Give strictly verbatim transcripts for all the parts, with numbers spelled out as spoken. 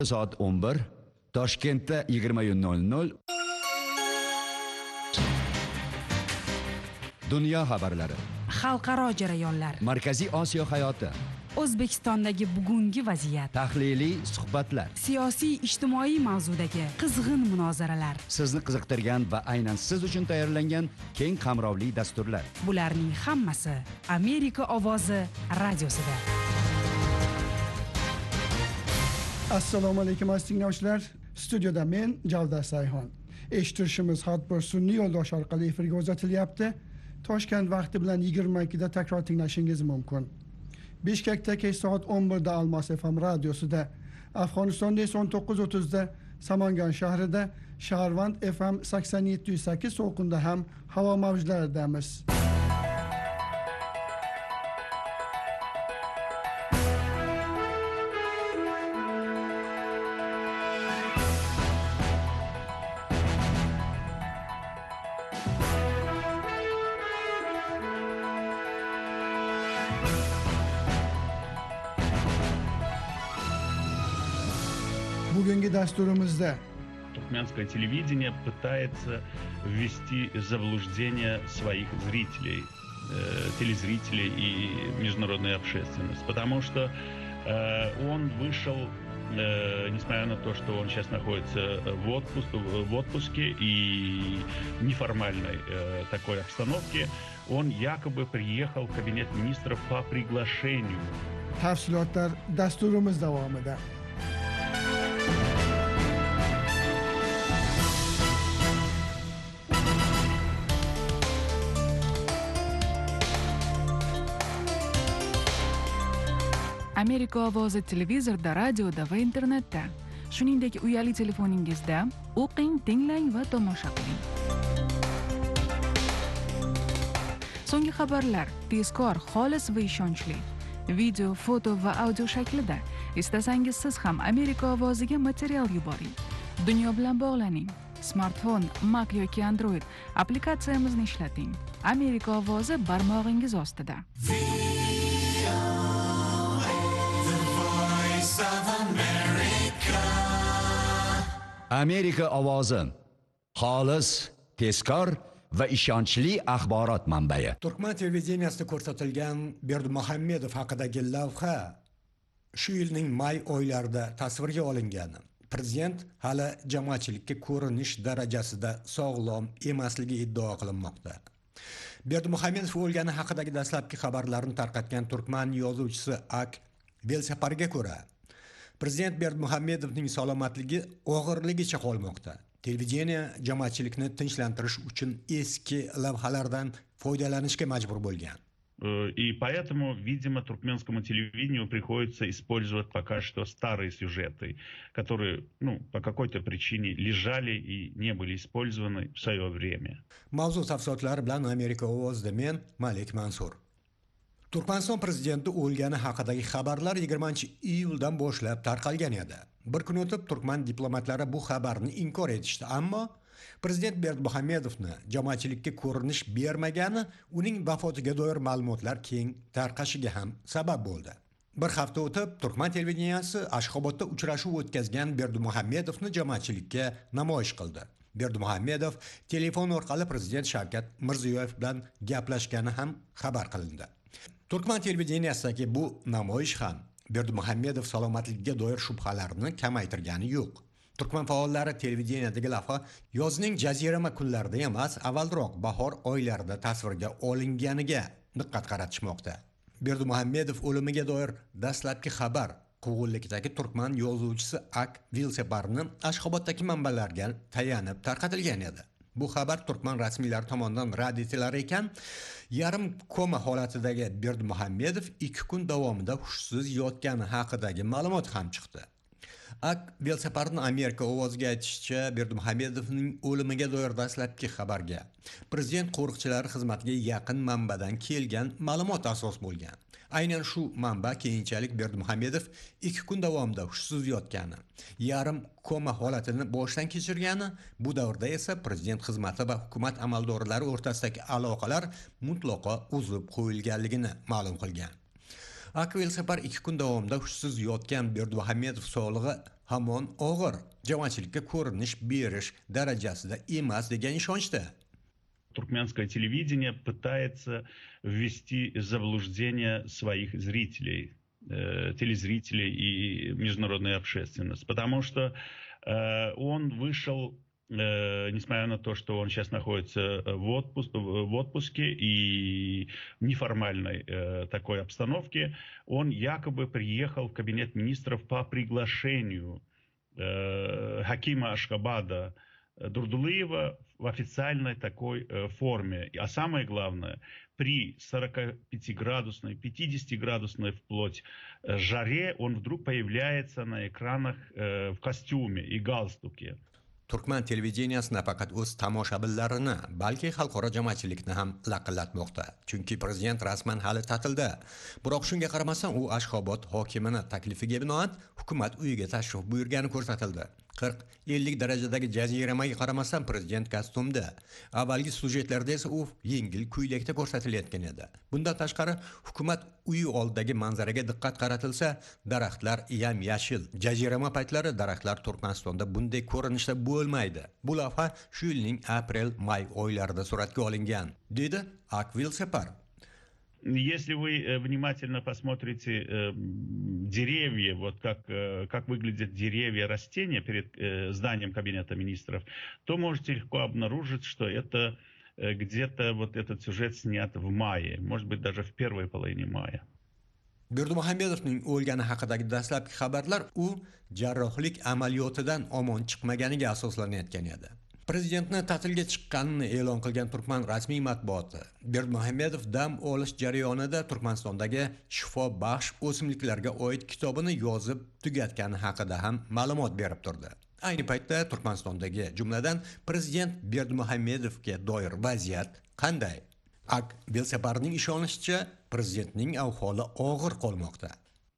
Soat o'n bir, Toshkentda yigirma nol nol. Dunyo xabarlari, xalqaro jarayonlar, Markaziy Osiyo hayoti, O'zbekistondagi bugungi vaziyat, tahliliy suhbatlar, siyosiy ijtimoiy mavzudagi qizg'in munozaralar, sizni qiziqtirgan va aynan siz uchun tayyorlangan keng qamrovli dasturlar. Bularning hammasi Amerika ovozi radiosida. Assalomu alaykum aziz tinglovchilar. Studiyada men Javdar Sayhon. Eshittirishimiz har bir sun'iy yo'ldosh orqali efirga uzatilyapti. Toshkent vaqti bilan yigirma ikkida takror tinglashingiz mumkin. Bishkekda kech soat o'n birda Almos F M radiosida, Afg'onistonda esa o'n to'qqiz o'ttizda Samangan shahrida Shaharvand F M sakson yetti nuqta sakkiz to'lqinda ham havo mavjlaridamiz. Bugungi dasturimizda туркменское телевидение пытается ввести в заблуждение своих зрителей, э, телезрителей и международной общественности, потому что э, он вышел, э, несмотря на то, что он сейчас находится в, отпуск, в отпуске и неформальной э, такой обстановке, он якобы приехал в кабинет министров по приглашению. Tafsilotlar dasturimiz davomida. Amerika ovozi televizorda, radioda va internetda, shuningdek uyali telefoningizda o'qing, tinglang va tomosha qiling. So'nggi xabarlar tezkor, xolis va ishonchli. Video, foto va audio shaklida. Istasangiz siz ham Amerika ovoziga material yuboring. Dunyo bilan bog'laning. Smartfon, Mac yoki Android applikatsiyamizni ishlating. Amerika ovozi barmog'ingiz ostida. Amerika ovozi, xolis, tezkor va ishonchli axborot manbai. Turkman televideniyasida ko'rsatilgan Berdimuhamedov haqidagi lavha shu yilning may oylarida tasvirga olingan. Prezident hali jamoatchilikka ko'rinish darajasida sog'lom emasligi iddao qilinmoqda. Berdimuhamedov o'lgani haqidagi dastlabki xabarlarni tarqatgan turkman yozuvchisi Ak Velsaparga ko'ra, Prezident Berdimuhamedovning salomatligi og'irligicha qolmoqda. Televideniya jamoatchilikni tinchlantirish uchun eski lavhalardan foydalanishga majbur bo'lgan. И поэтому, видимо, туркменскому телевидению приходится использовать пока что старые сюжеты, которые, ну, по какой-то причине лежали и не были использованы в свое время. Mavzu tafsilotlari bilan Amerika ovozida men Malik Mansur. Turkmaniston prezidenti o'lgani haqidagi xabarlar yigirmanchi iyuldan boshlab tarqalgan edi. Bir kun o'tib turkman diplomatlari bu xabarni inkor etishdi, ammo prezident Berdimuhamedovni jamoatchilikka ko'rinish bermagani uning vafotiga doir ma'lumotlar keng tarqashiga ham sabab bo'ldi. Bir hafta o'tib turkman televideniyasi Ashxobodda uchrashuv o'tkazgan Berdimuhamedovni jamoatchilikka namoyish qildi. Berdimuhamedov telefon orqali prezident Shavkat Mirziyoyev bilan gaplashgani ham xabar qilindi. Turkman televideniyasidagi bu namoyish ham Berdimuhamedov salomatligiga doir shubhalarni kamaytirgani yo'q. Turkman faollari televideniyadagi lavha yozning jazirama kunlarida emas, avvalroq bahor oylarida tasvirga olinganiga diqqat qaratishmoqda. Berdimuhamedov o'limiga doir dastlabki xabar Quvg'inlikdagi turkman yozuvchisi Ak Vilseparni Ashxoboddagi manbalarga tayanib tarqatilgan edi. Bu xabar turkman rasmiylari tomonidan rad etilar ekan, yarim koma holatidagi Berdimuhamedov ikki kun davomida hushsiz yotgani haqidagi ma'lumot ham chiqdi. Ak Velsaparning Amerika ovoziga aytishicha, Berdimuhamedovning o'limiga doir dastlabki xabarga prezident qo'riqchilari xizmatiga yaqin manbadan kelgan ma'lumot asos bo'lgan. Aynan shu manba keyinchalik Berdimuhamedov ikki kun davomida hushsiz yotgani, yarim koma holatini boshdan kechirgani, bu davrda esa prezident xizmati va hukumat amaldorlari o'rtasidagi aloqalar mutlaqo uzib qo'yilganligini ma'lum qilgan. Akvilsapar ikki kun davomida hushsiz yotgan Berdimuhamedov sog'lig'i hamon og'ir, jamoatchilikka ko'rinish berish darajasida emas degan ishonchda. Туркменское телевидение пытается ввести в заблуждение своих зрителей, э, телезрителей и международной общественности, потому что э, он вышел, э, несмотря на то, что он сейчас находится в, отпуск, в отпуске и в неформальной э, такой обстановке, он якобы приехал в кабинет министров по приглашению э, Хакима Ашхабада Дурдулыева в официальной такой э, форме. А самое главное, при сорокапятиградусной, пятидесятиградусной вплоть э, жаре он вдруг появляется на экранах э, в костюме и галстуке. Turkman televideniyasi nafaqat o'z tomoshabinlarini, balki xalqaro jamoatchilikni ham laqillatmoqda. Chunki prezident rasman hali ta'tilda. Biroq shunga qaramasdan u Ashxobod hokimining taklifiga binoan hukumat uyiga tashrif buyurgani ko'rsatildi. qirq ellik darajadagi jaziramaga qaramasdan prezident kostyumda. Avvalgi sujetlarda esa u yengil ko'ylakda ko'rsatilayotgan edi. Bundan tashqari hukumat uyi oldidagi manzaraga diqqat qaratilsa, daraxtlar yam-yashil. Jazirama paytlari daraxtlar Turkmanistonda bunday ko'rinishda bo'lmaydi. Bu lavha shu yilning aprel-may oylarida suratga olingan, dedi Akvilsapar. Если вы внимательно посмотрите э, деревья, вот как, э, как выглядят деревья, растения перед э, зданием кабинета министров, то можете легко обнаружить, что это э, где-то вот этот сюжет снят в мае, может быть даже в первой половине мая. Berdimuhamedovning o'lgani haqidagi dastlabki xabarlar u jarrohlik amaliyotidan omon chiqmaganiga asoslanayotgan edi. Prezidentni ta'tilga chiqqanini e'lon qilgan Turkman rasmiy matbuoti Berdimuhamedov dam olish jarayonida Turkmanistondagi shifobaxsh o'simliklarga oid kitobini yozib tugatgani haqida ham ma'lumot berib turdi. Ayni paytda Turkmanistondagi, jumladan prezident Berdimuhamedovga doir vaziyat qanday? Akvilsaparning ishonishicha, prezidentning ahvoli og'ir qolmoqda.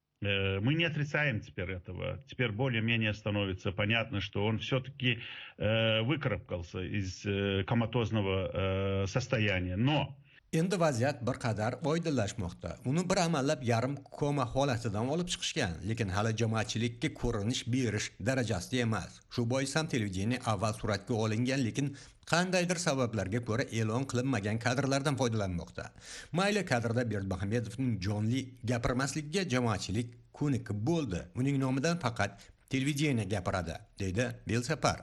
Мы не отрицаем теперь этого. Теперь более-менее становится понятно, что он все-таки э, выкарабкался из э, коматозного э, состояния. Но Endi vaziyat bir qadar oydinlashmoqda. Uni bir amallab yarim koma holatidan olib chiqishgan, lekin hali jamoatchilikka ko'rinish berish darajasida emas. Shu bois ham televideniya avval suratga olingan, lekin qandaydir sabablarga ko'ra e'lon qilinmagan kadrlardan foydalanmoqda. Mayli kadrda Berdimuhamedovning jonli gapirmasligiga jamoatchilik ko'nikib bo'ldi. Uning nomidan faqat televideniya gapiradi, deydi Akvilsapar.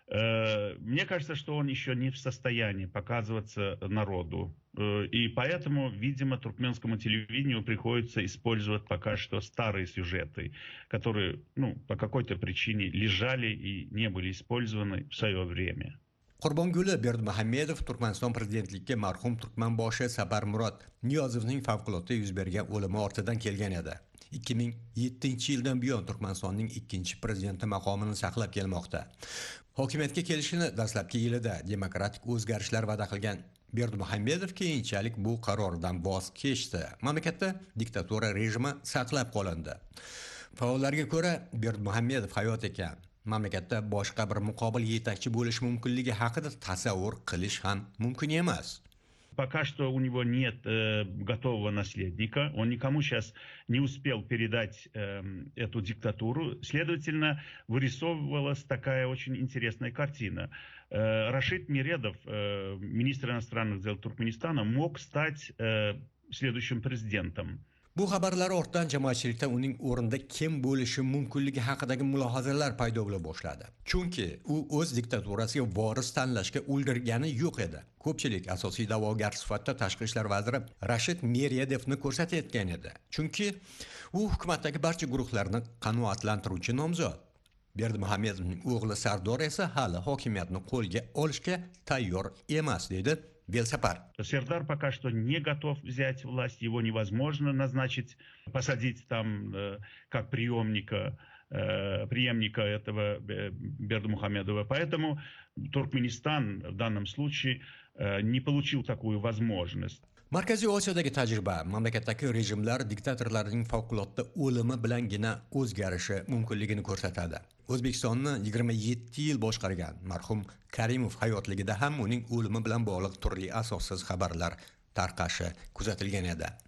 Мне кажется, что он еще не в состоянии показываться народу. И поэтому, видимо, туркменскому телевидению приходится использовать пока что старые сюжеты, которые, ну, по какой-то причине лежали и не были использованы в свое время. Qurbonguli Berdimuhamedov Turkmaniston prezidentligiga marhum Turkmanboshi Saparmurod Niyozovning favqulodda yuz bergan o'limi ortidan kelgan edi. ikki ming yettinchi yildan buyon Turkmanistonning ikkinchi prezidenti maqomini saqlab kelmoqda. Hokimiyatga kelishini dastlabki yilida demokratik o'zgarishlar va'da qilgan Berdimuhamedov keyinchalik bu qarordan voz kechdi. Mamlakatda diktatura rejimi saqlab qolindi. Faollarga ko'ra, Berdimuhamedov hayot ekan. Mamlakatda boshqa bir muqobil yetakchi bo'lish mumkinligi haqida tasavvur qilish ham mumkin emas. Пока что у него нет э, готового наследника, он никому сейчас не успел передать э, эту диктатуру. Следовательно, вырисовывалась такая очень интересная картина. Э, Рашид Миредов, э, министр иностранных дел Туркменистана, мог стать э, следующим президентом. Bu xabarlar ortidan jamoatchilikda uning o'rinda kim bo'lishi mumkinligi haqidagi mulohazalar paydo bo'la boshladi. Chunki u o'z diktaturasiga voris tanlashga ulgurgani yo'q edi. Ko'pchilik asosiy da'vogar sifatida tashqi ishlar vaziri Rashid Meredovni ko'rsatayotgan edi. Chunki u hukumatdagi barcha guruhlarni qanoatlantiruvchi nomzod. Berdimuhamedovning o'g'li Sardor esa hali hokimiyatni qo'lga olishga tayyor emas, dedi Акvilсапар. Сердар пока что не готов взять власть, его невозможно назначить, посадить там э, как приемника, э, преемника этого Бердимухамедова. Поэтому Туркменистан в данном случае э, не получил такую возможность. Markaziy Osiyodagi tajriba mamlakatdagi rejimlar diktatorlarning favqulodda o'limi bilangina o'zgarishi mumkinligini ko'rsatadi. O'zbekistonni yigirma yetti yil boshqargan marhum Karimov hayotligida ham uning o'limi bilan bog'liq turli asossiz xabarlar tarqashi kuzatilgan edi.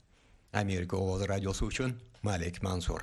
Amerika ovozi radiosi uchun Malik Mansur.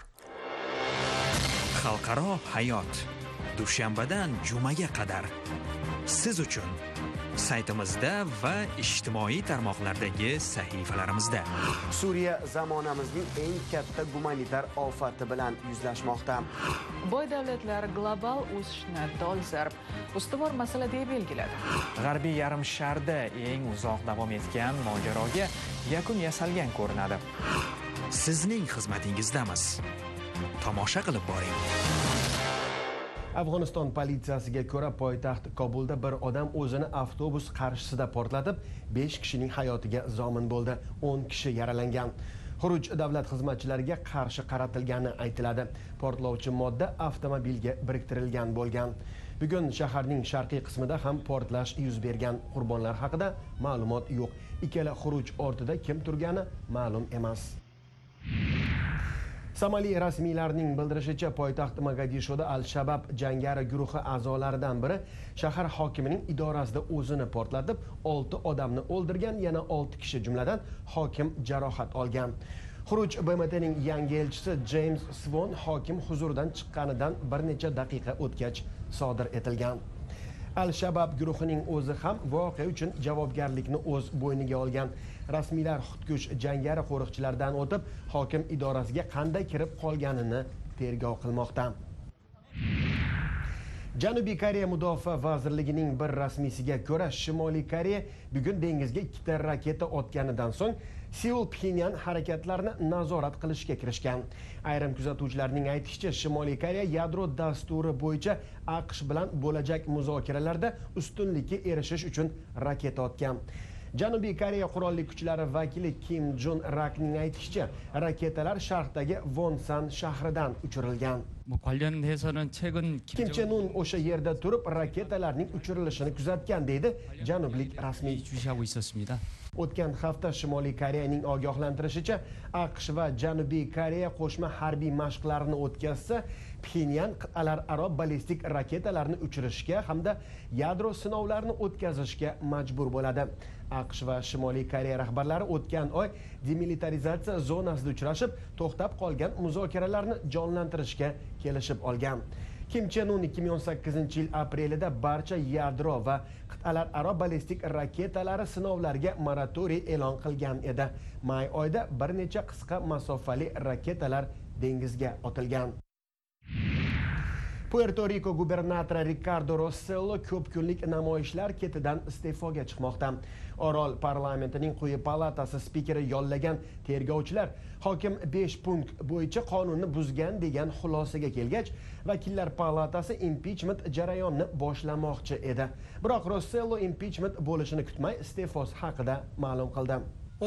Xalqaro hayot dushanbadan jumaga qadar siz uchun saytimizda va ijtimoiy tarmoqlardagi sahifalarimizda. Suriya zamonamizning eng katta gumanitar ofati bilan yuzlashmoqda. Boy davlatlar global o'sishni dolzarb ustuvor masala deb belgiladi. G'arbiy yarim sharda eng uzoq davom etgan mojaroga yakun yasalgan ko'rinadi. Sizning xizmatingizdamiz. Tomosha qilib boring. Afg'oniston politsiyasiga ko'ra, poytaxt Kobulda bir odam o'zini avtobus qarshisida portlatib, besh kishining hayotiga zomin bo'ldi. o'n kishi yaralangan. Xuruj davlat xizmatchilariga qarshi qaratilgani aytiladi. Portlovchi modda avtomobilga biriktirilgan bo'lgan. Bugun shaharning sharqiy qismida ham portlash yuz bergan. Qurbonlar haqida ma'lumot yo'q. Ikkala xuruj ortida kim turgani ma'lum emas. Somali rasmiylarining bildirishicha, poytaxt Mogadishoda Al-Shabab jangari guruhi a'zolaridan biri shahar hokimining idorasida o'zini portlatib, olti odamni o'ldirgan, yana olti kishi jumladan hokim jarohat olgan. Xuruj B M T'ning yangi elchisi James Svon hokim huzuridan chiqqanidan bir necha daqiqa o'tgach sodir etilgan. Al-Shabab guruhining o'zi ham voqea uchun javobgarlikni o'z bo'yniga olgan. Rasmiylar xudkush jangari qo'riqchilardan o'tib, hokim idorasiga qanday kirib qolganini tergov qilmoqda. Janubiy Koreya Mudofaa vazirligining bir rasmiysiga ko'ra, Shimoliy Koreya bugun dengizga ikkita raketa otganidan so'ng Seul Pxenyan harakatlarini nazorat qilishga kirishgan. Ayrim kuzatuvchilarning aytishicha, Shimoliy Koreya yadro dasturi bo'yicha AQSh bilan bo'lajak muzokaralarda ustunlikka erishish uchun raketa otgan. Janubiy Koreya qurolli kuchlari vakili Kim Jun Rakning aytishicha, raketalar sharqdagi Wonsan shahridan uchirilgan. Kim Chen Un o'sha yerda turib raketalarning uchirilishini kuzatgan, deydi janublik rasmiy. O'tgan hafta Shimoliy Koreyaning ogohlantirishicha, AQSh va Janubiy Koreya qo'shma harbiy mashqlarini o'tkazsa, Pxenyan qit'alararo ballistik raketalarni uchirishga hamda yadro sinovlarini o'tkazishga majbur bo'ladi. AQSh va Shimoliy Koreya rahbarlari o'tgan oy demilitarizatsiya zonasida uchrashib, to'xtab qolgan muzokaralarni jonlantirishga kelishib olgan. Kim Chen Un ikki ming o'n sakkizinchi yil aprelida barcha yadro va qit'alararo ballistik raketalari sinovlariga moratoriy e'lon qilgan edi. May oyida bir necha qisqa masofali raketalar dengizga otilgan. Puerto Rico gubernatori Ricardo Rossello ko'p kunlik namoyishlar ketidan iste'foga chiqmoqda. Orol parlamentining quyi palatasi spikeri yollagan tergovchilar hokim besh punkt bo'yicha qonunni buzgan degan xulosaga kelgach, vakillar palatasi impichment jarayonini boshlamoqchi edi. Biroq Rossello impichment bo'lishini kutmay iste'fosi haqida ma'lum qildi.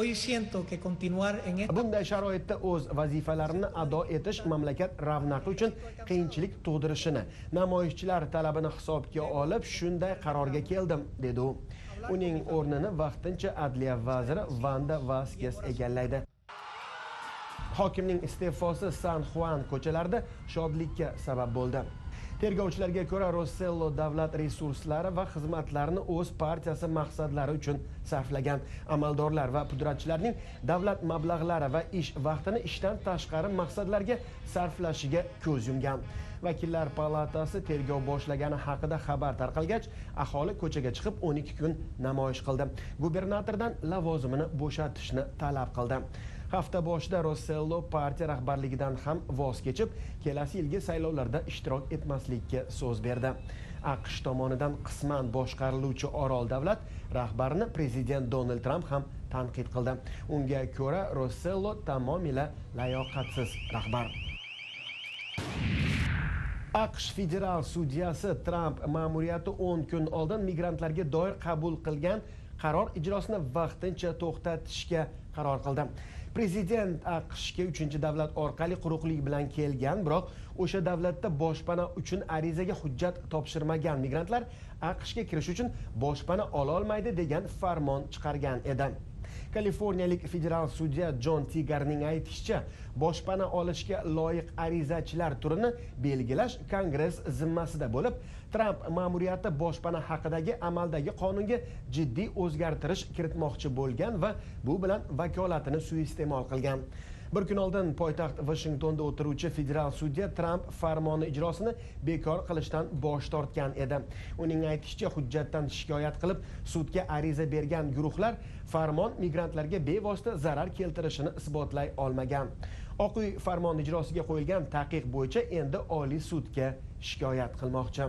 Bunday sharoitda o'z vazifalarini ado etish mamlakat ravnaqi uchun qiyinchilik tug'dirishini, namoyishchilar talabini hisobga olib shunday qarorga keldim, dedi u. Uning o'rnini vaqtincha adliya vaziri Vanda Vaskes egallaydi. Hokimning iste'fosi San Juan ko'chalarida shodlikka sabab bo'ldi. Tergovchilarga ko'ra, Rossello davlat resurslari va xizmatlarini o'z partiyasi maqsadlari uchun sarflagan. Amaldorlar va pudratchilarning davlat mablag'lari va ish vaqtini ishdan tashqari maqsadlarga sarflashiga ko'z yumgan. Vakillar palatasi tergov boshlagani haqida xabar tarqalgach, aholi ko'chaga chiqib o'n ikki kun namoyish qildi. Gubernatordan lavozimini bo'shatishni talab qildi. Hafta boshida Rossello partiya rahbarligidan ham voz kechib, kelasi yilgi saylovlarda ishtirok etmaslikka so'z berdi. AQSh tomonidan qisman boshqariluvchi Orol davlat rahbarini prezident Donald Trump ham tanqid qildi. Unga ko'ra, Rossello tamomila layoqatsiz rahbar. AQSh federal sudyasi Trump ma'muriyati o'n kun oldin migrantlarga doir qabul qilgan qaror ijrosini vaqtincha to'xtatishga qaror qildi. Prezident AQShga uchinchi davlat orqali quruqlik bilan kelgan, biroq o'sha davlatda boshpana uchun arizaga hujjat topshirmagan migrantlar AQShga kirish uchun boshpana ola olmaydi degan farmon chiqargan edi. Kaliforniyalik federal sudya Jon Tigarning aytishicha, boshpana olishga loyiq arizachilar turini belgilash Kongress zimmasida bo'lib, Tramp ma'muriyati boshpana haqidagi amaldagi qonunga jiddiy o'zgartirish kiritmoqchi bo'lgan va bu bilan vakolatini suiiste'mol qilgan. Bir kun oldin poytaxt Washingtonda o'tiruvchi federal sudya Tramp farmoni ijrosini bekor qilishdan bosh tortgan edi. Uning aytishicha, hujjatdan shikoyat qilib sudga ariza bergan guruhlar farmon migrantlarga bevosita zarar keltirishini isbotlay olmagan. Oq uy farmon ijrosiga qo'yilgan taqiq bo'yicha endi Oliy sudga shikoyat qilmoqchi.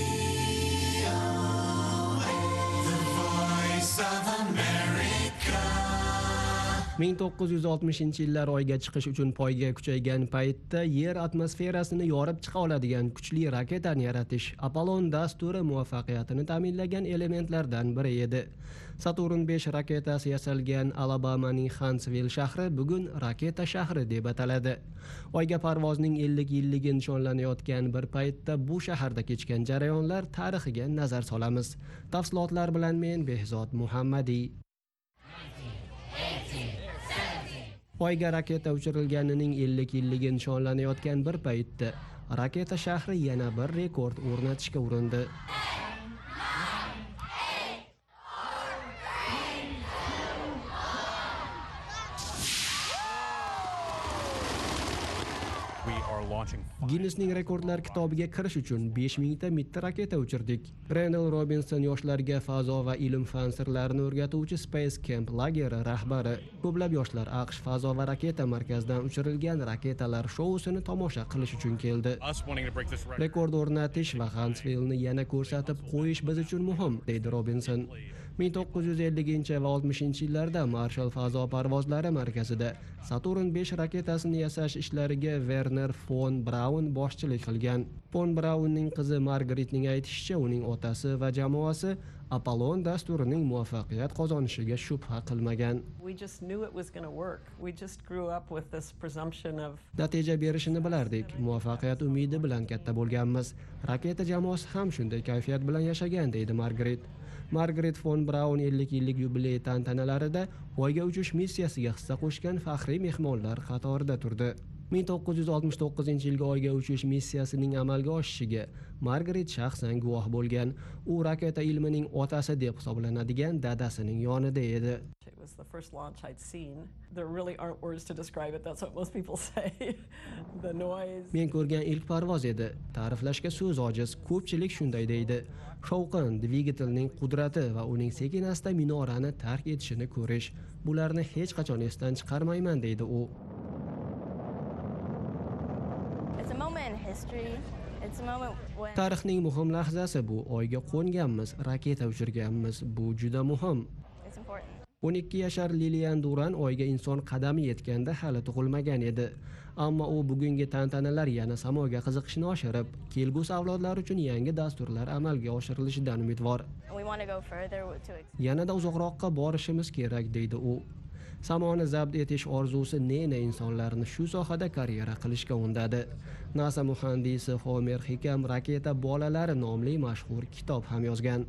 ming to'qqiz yuz oltmishinchi yillar oyga chiqish uchun poyga kuchaygan paytda yer atmosferasini yorib chiqa oladigan kuchli raketani yaratish Apollon dasturi muvaffaqiyatini ta'minlagan elementlardan biri edi. Saturn besh raketasi yasalgan Alabamaning Huntsville shahri bugun raketa shahri deb ataladi. Oyga parvozning ellik yilligi nishonlanayotgan bir paytda bu shaharda kechgan jarayonlar tarixiga nazar solamiz. Tafsilotlar bilan men Behzod Muhammadiy. Oyga raketa uchirilganining ellik yilligi nishonlanayotgan bir paytda raketa shahri yana bir rekord o'rnatishga urindi. Guinnessning rekordlar kitobiga kirish uchun besh ming ta mitti raketa uchirdik. Randall Robinson yoshlarga fazo va ilm fan sirlarini o'rgatuvchi Space Camp lageri rahbari. Ko'plab yoshlar AQSh fazo va raketa markazidan uchirilgan raketalar shousini tomosha qilish uchun keldi. Rekord o'rnatish va Huntsville'ni yana ko'rsatib qo'yish biz uchun muhim, deydi Robinson. ming to'qqiz yuz elliginchi va oltmishinchi yillarda Marshall fazo parvozlari markazida Saturn besh raketasini yasash ishlariga Werner von Braun boshchilik qilgan. Von Braunning qizi Margaretning aytishicha, uning otasi va jamoasi Apollon dasturining muvaffaqiyat qozonishiga shubha qilmagan. Natija berishini bilardik. Muvaffaqiyat umidi bilan katta bo'lganmiz. Raketa jamoasi ham shunday kayfiyat bilan yashagan, deydi Margaret. Margaret von Braun ellik yillik yubiley tantanalarida Oyga uchish missiyasiga hissa qo'shgan faxriy mehmonlar qatorida turdi. ming to'qqiz yuz oltmish to'qqizinchi yilga Oyga uchish missiyasining amalga oshishiga Margaret shaxsan guvoh bo'lgan. U raketa ilmining otasi deb hisoblanadigan dadasining yonida edi. Men ko'rgan ilk parvoz edi. Ta'riflashga so'z ojiz, ko'pchilik shunday deydi. Shovqin, dvigatelning qudrati va uning sekin-asta minorani tark etishini ko'rish, bularni hech qachon esdan chiqarmayman, deydi u. Tarixning muhim lahzasi bu. Oyga qo'nganmiz, raketa uchirganmiz. Bu juda muhim. o'n ikki yashar Lilian Duran Oyga inson qadami yetganda hali tug'ilmagan edi. Ammo u bugungi tantanalar yana samoga qiziqishni oshirib, kelgusi avlodlar uchun yangi dasturlar amalga oshirilishidan umidvor. Yanada uzoqroqqa borishimiz kerak, deydi u. Samoni zabt etish orzusi ne-ne insonlarni shu sohada karyera qilishga undadi. NASA muhandisi Homer Hikam Raketa bolalari nomli mashhur kitob ham yozgan.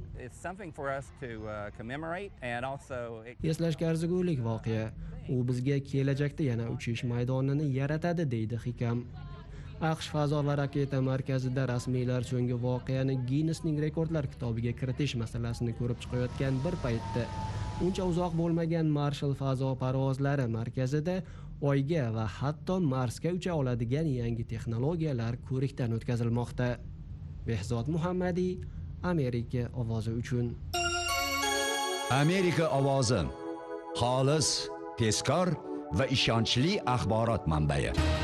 Eslashga arzigulik voqea. U bizga kelajakda yana uchish maydonini yaratadi, deydi Hikam. AQSh fazo va raketa markazida rasmiylar so'nggi voqeani Guinnessning rekordlar kitobiga kiritish masalasini ko'rib chiqayotgan bir paytda uncha uzoq bo'lmagan Marshall fazo parvozlari markazida Oyga va hatto Marsga ucha oladigan yangi texnologiyalar ko'rikdan o'tkazilmoqda. Behzod Muhammadiy, Amerika ovozi uchun. Amerika ovozi. Xolis, tezkor va ishonchli axborot manbai.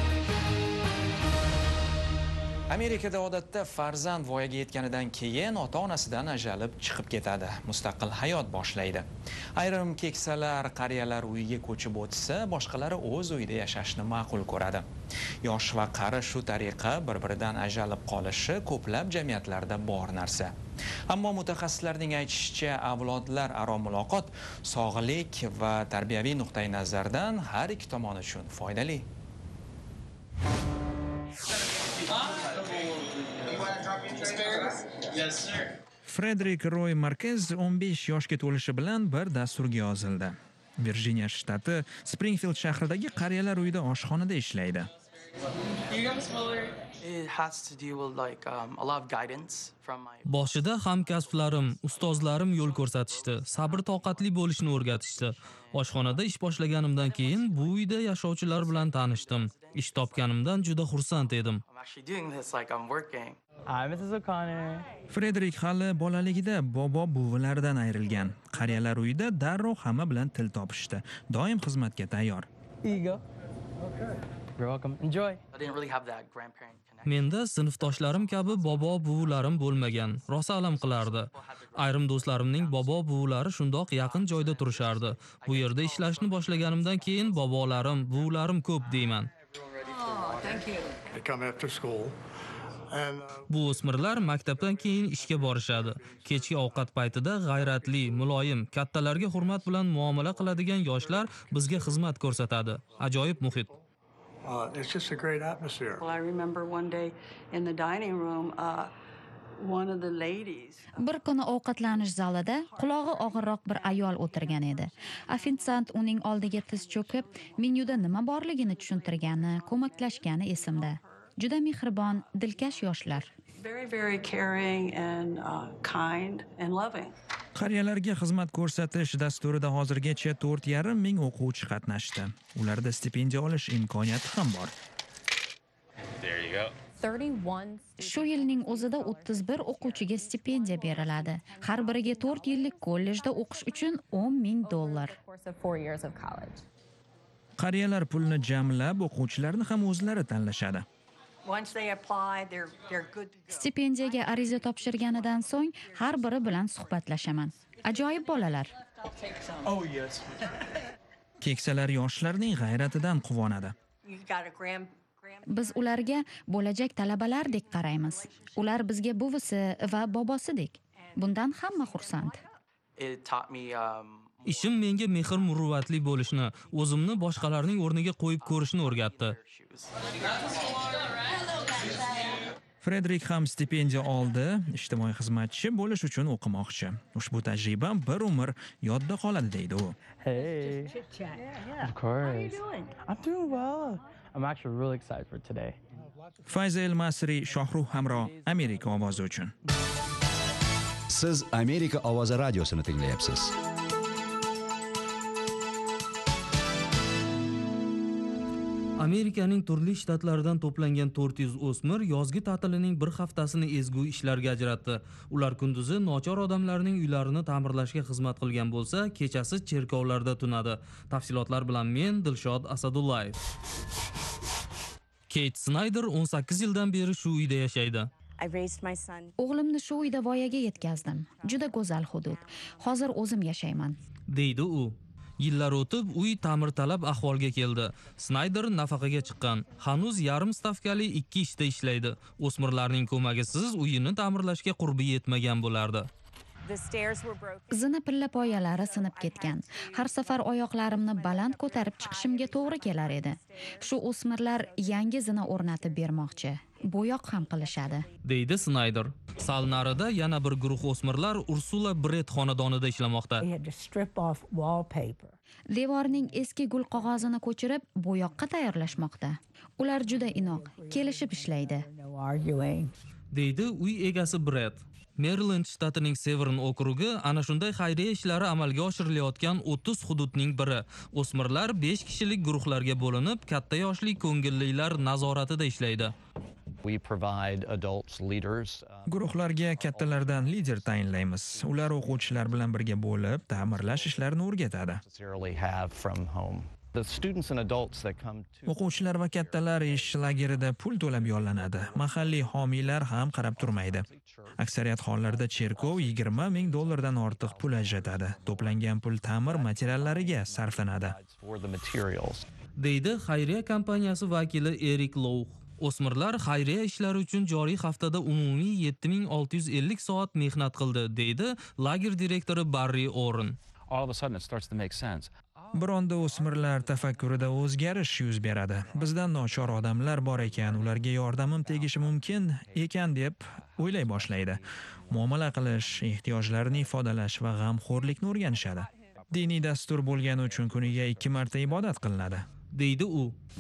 Amerikada odatda farzand voyaga yetganidan keyin ota-onasidan ajralib chiqib ketadi, mustaqil hayot boshlaydi. Ayrim keksalar, qariyalar uyiga ko'chib o'tsa, boshqalari o'z uyida yashashni ma'qul ko'radi. Yosh va qari shu tariqa bir-biridan ajralib qolishi ko'plab jamiyatlarda bor narsa. Ammo mutaxassislarning aytishicha, avlodlar aro muloqot sog'lik va tarbiyaviy nuqtai nazardan har ikki tomon uchun foydali. Frederick Roy Marquez o'n besh yoshga to'lishi bilan bir dasturga yozildi. Virjiniya shtati Springfield shahridagi qariyalar uyida oshxonada ishlaydi. Boshida hamkasblarim, ustozlarim yo'l ko'rsatishdi, sabr toqatli bo'lishni o'rgatishdi. Oshxonada ish boshlaganimdan keyin bu uyda yashovchilar bilan tanishdim. Ish topganimdan juda xursand edim. Frederik hali bolaligida bobo buvilaridan ayrilgan. Qariyalar uyida darrov hamma bilan til topishdi. Doim xizmatga tayyor. You're welcome. Enjoy. I didn't really have that grandparent connection. Menda sinfdoshlarim kabi bobo buvularim bo'lmagan. Rosa alam qilardi. Ayrim do'stlarimning bobo buvulari shundoq yaqin joyda turishardi. Bu yerda ishlashni boshlaganimdan keyin bobolarim, buvularim ko'p deyman. Bu o'smirlar maktabdan keyin ishga borishadi. Kechki ovqat paytida g'ayratli, muloyim, kattalarga hurmat bilan muomala qiladigan yoshlar bizga xizmat ko'rsatadi. Ajoyib muhit. Uh, it's just a great atmosphere. Well, I remember one day in the dining room, uh, one of the ladies. Bir kuni ovqatlanish zalida qulog'i og'irroq bir ayol o'tirgan edi. Ofitsiant uning oldiga tiz cho'kib, menyuda nima borligini tushuntirgani, ko'maklashgani esimda. Juda mehribon, dilkash yoshlar. Very, very caring and uh, kind and loving. Qariyalarga xizmat ko'rsatish dasturida hozirgacha to'rt yarim ming o'quvchi qatnashdi. Ularda stipendiya olish imkoniyati ham bor. There you go. Shu yilning o'zida o'ttiz bir o'quvchiga stipendiya beriladi. Har biriga to'rt yillik kollejda o'qish uchun o'n ming dollar. Qariyalar pulni jamlab, o'quvchilarni ham o'zlari tanlashadi. Stipendiyaga ariza topshirganidan so'ng har biri bilan suhbatlashaman. Ajoyib bolalar. Keksalar yoshlarning g'ayratidan quvonadi. Biz ularga bo'lajak talabalardek qaraymiz. Ular bizga buvisi va bobosidek. Bundan hamma xursand. Ishim menga mehr muruvvatli bo'lishni, o'zimni boshqalarning o'rniga qo'yib ko'rishni o'rgatdi. Frederik ham stipendiya oldi, ijtimoiy xizmatchi bo'lish uchun o'qimoqchi. Ushbu tajriba bir umr yodda qoladi deydi u. Hey. Of course. I'm doing well. I'm actually really excited for today. Fayza El-Masri, Shohruh Hamro, Amerika ovozi uchun. Siz Amerika ovozi radiosini tinglayapsiz. Amerikaning turli shtatlaridan to'plangan to'rt yuz o'smir yozgi ta'tilining bir haftasini ezgu ishlarga ajratdi. Ular kunduzi nochor odamlarning uylarini ta'mirlashga xizmat qilgan bo'lsa, kechasi cherkovlarda tunadi. Tafsilotlar bilan men Dilshod Asadullayev. Kate Snyder o'n sakkiz yildan beri shu uyda yashaydi. O'g'limni shu uyda voyaga yetkazdim. Juda go'zal hudud. Hozir o'zim yashayman, deydi u. Yillar o'tib uy ta'mirtalab ahvolga keldi. Snyder nafaqaga chiqqan. Hanuz yarim stavkali ikki ishda ishlaydi. O'smirlarning ko'magisiz uyini ta'mirlashga qurbi yetmagan bo'lardi. Zina pilla poyalari sinib ketgan. Har safar oyoqlarimni baland ko'tarib chiqishimga to'g'ri kelar edi. Shu o'smirlar yangi zina o'rnatib bermoqchi. Bo'yoq ham qilishadi, deydi Snyder. Sal narida yana bir guruh o'smirlar Ursula Brett xonadonida ishlamoqda. Devorning eski gul qog'ozini ko'chirib, bo'yoqqa tayyorlashmoqda. Ular juda inoq, kelishib ishlaydi, deydi uy egasi Brett. Maryland shtatining Severn okrugi ana shunday xayriya ishlari amalga oshirilayotgan o'ttiz hududning biri. O'smirlar besh kishilik guruhlarga bo'linib, katta yoshli ko'ngillilar nazoratida ishlaydi. Guruhlarga kattalardan lider tayinlaymiz. Ular o'quvchilar bilan birga bo'lib, ta'mirlash ishlarini o'rgatadi. O'quvchilar va kattalar ish lagerida pul to'lab yollanadi. Mahalliy homiylar ham qarab turmaydi. Aksariyat hollarda cherkov yigirma ming dollardan ortiq pul ajratadi. To'plangan pul ta'mir materiallariga sarflanadi, deydi xayriya kompaniyasi vakili Erik Low. O'smirlar xayriya ishlari uchun joriy haftada umumiy yetti ming olti yuz ellik soat mehnat qildi, deydi lager direktori Barry Oren. Bir onda o'smirlar tafakkurida o'zgarish yuz beradi. Bizdan nochor odamlar bor ekan, ularga yordamim tegishi mumkin ekan deb o'ylay boshlaydi. Muomala qilish, ehtiyojlarini ifodalash va g'amxo'rlikni o'rganishadi. Diniy dastur bo'lgani uchun kuniga ikki marta ibodat qilinadi, deydi u.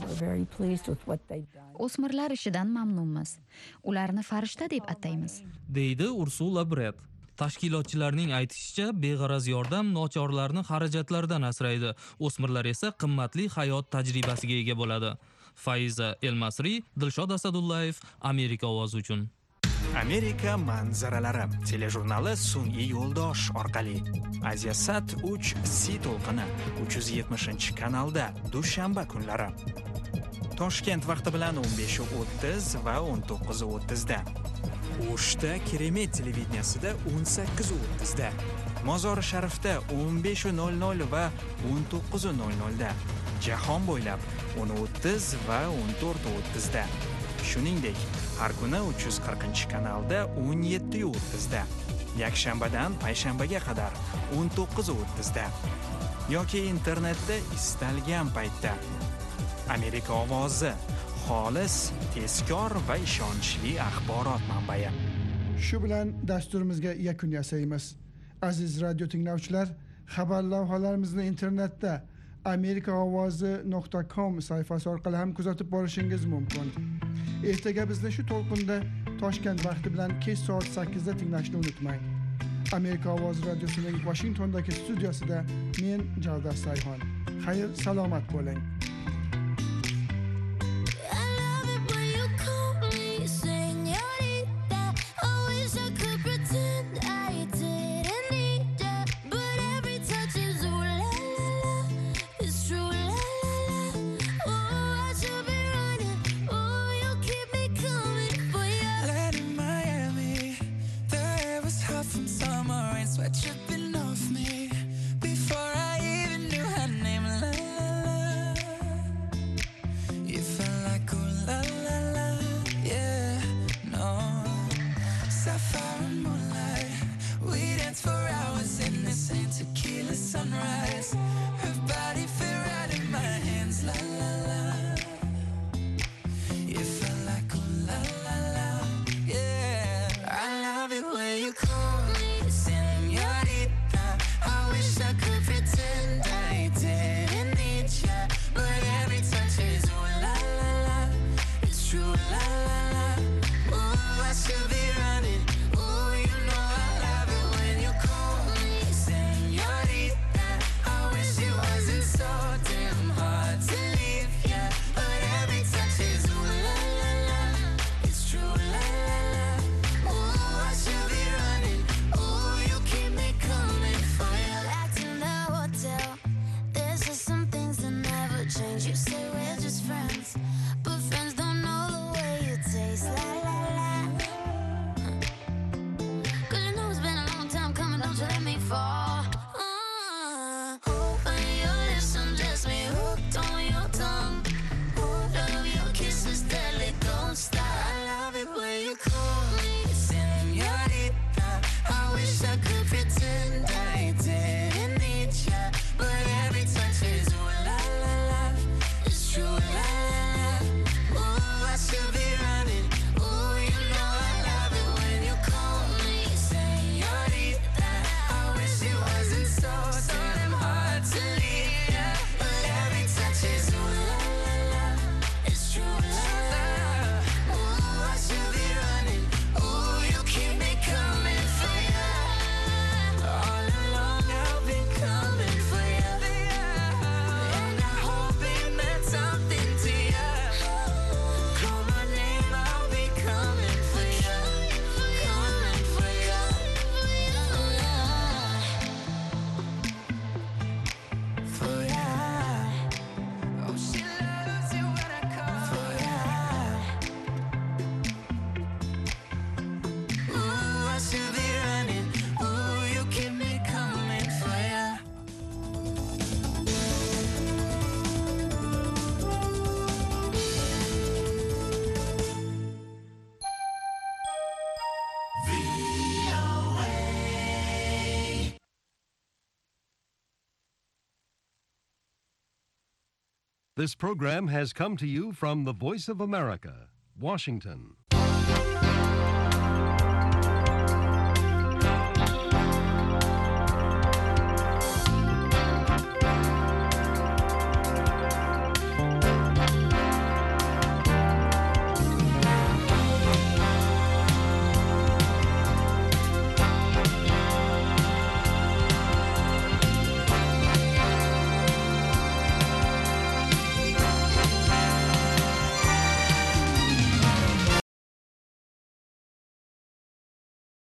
O'smirlar ishidan mamnunmiz. Ularni farishta deb ataymiz, deydi Ursula Brett. Tashkilotchilarning aytishicha, beg'araz yordam nochorlarni xarajatlaridan asraydi, o'smirlar esa qimmatli hayot tajribasiga ega bo'ladi. Faiza Elmasri, Dilshod Asadullayev, Amerika ovozi uchun. Amerika manzaralari telejurnali sun'iy yo'ldosh orqali Asiasat uch C to'lqini uch yuz yetmishinchi kanalda dushanba kunlari. Toshkent vaqti bilan o'n besh o'ttiz va o'n to'qqiz o'ttizda. O'shda Keremet televideniyasida o'n sakkiz o'ttizda. Mozori Sharifda o'n besh nol nol va o'n to'qqiz nol nolda. Jahon bo'ylab o'n o'ttiz va o'n to'rt o'ttizda. Shuningdek, har kuni uch yuz qirqinchi kanalda o'n yetti o'ttizda. Yakshanbadan payshanbaga qadar o'n to'qqiz o'ttizda. Yoki internetda istalgan paytda. Amerika ovozi, xolis, tezkor va ishonchli axborot manbai. Shu bilan dasturimizga yakun yasaymiz. Aziz radio tinglovchilar, xabar lavhalarimizni internetda amerika ovozi nuqta com sayfasi orqali ham kuzatib borishingiz mumkin. Ertaga bizni shu to'lqinda Toshkent vaqti bilan kech soat sakkizda tinglashni unutmang. Amerika ovozi radiosining Washingtondagi studiyasida men Javdar Sayhon. Xayr, salomat bo'ling. Tripping off me before I even knew her name. La, la, la. You felt like ooh la la la, yeah, no. Sapphire and moonlight, we danced for hours in the same tequila sunrise. Her body fit right in my hands. La la la. You felt like ooh la la la, yeah. I love it when you call me. I wish I could pretend I didn't need you, but every touch is ooh la la la. It's true la la la. Ooh, I should be running. Ooh, you know I love it when you call me señorita. I wish it wasn't so damn hard to leave ya, but every touch is ooh la la la. It's true la la la. Ooh, I should be running. Ooh, you keep me coming for you. Change. You say we're just friends, but friends don't know the way you taste. La la la. Cause you know it's been a long time coming, don't you let me fall. Uh, when you listen, just me hooked on your tongue. Love your kisses, deadly, don't stop. I love it when you call me señorita. I wish I could pretend I didn't need ya, but every touch is ooh la la la. It's true la la la. Ooh, I should be running. Ooh, you know I love it when you call me señorita. I wish it wasn't so so damn hard to leave ya, but every touch is ooh la la la. It's true la la. Ooh, I should be running. Ooh, you keep me coming for ya. All along I've been coming for ya, and I hope it meant something to ya. Call my name, I'll be coming for ya, coming for ya, for ya. Oh, she loves it when I call for ya. Ooh, I should be running. Ooh, you keep me coming for ya. This program has come to you from the Voice of America, Washington.